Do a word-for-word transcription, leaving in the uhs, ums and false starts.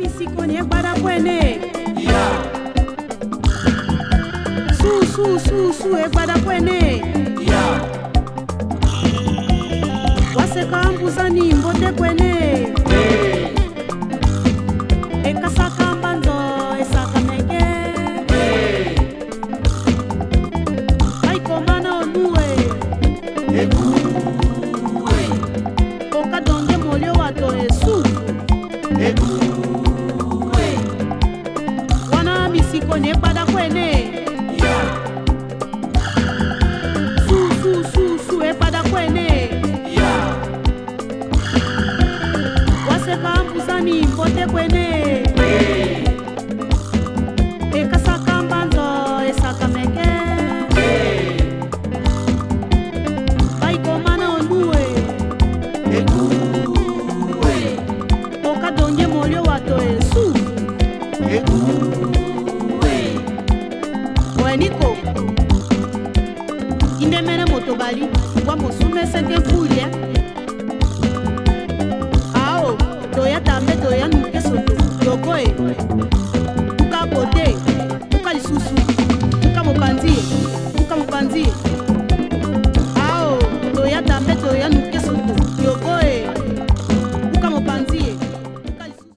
misiko ni egbada kwene. Yeah. Su su su su egbada kwene. Yeah. Waseka ambuzani mbote kwene. Hey. Ekasaka mbanzo esaka menge. Hey. Aikomana onue. Ekue. Okadonge molio wato esu. Ekue. Wana misiko ni egbada kwene. Yeah. Su su su su egbada kwene. Yeah. Waseka ambuzani mbote kwene. Hey. Ekasaka mbanzo esaka menge. Hey. Aikomana onue. Ekue. Okadonge molio wato esu. Ekue. Weniko indemene motobali wa mosume sente mpulia ao toya tambe toya nuke soto tokoe tuka kote tuka lisusu tuka mopanzi tuka mopanzi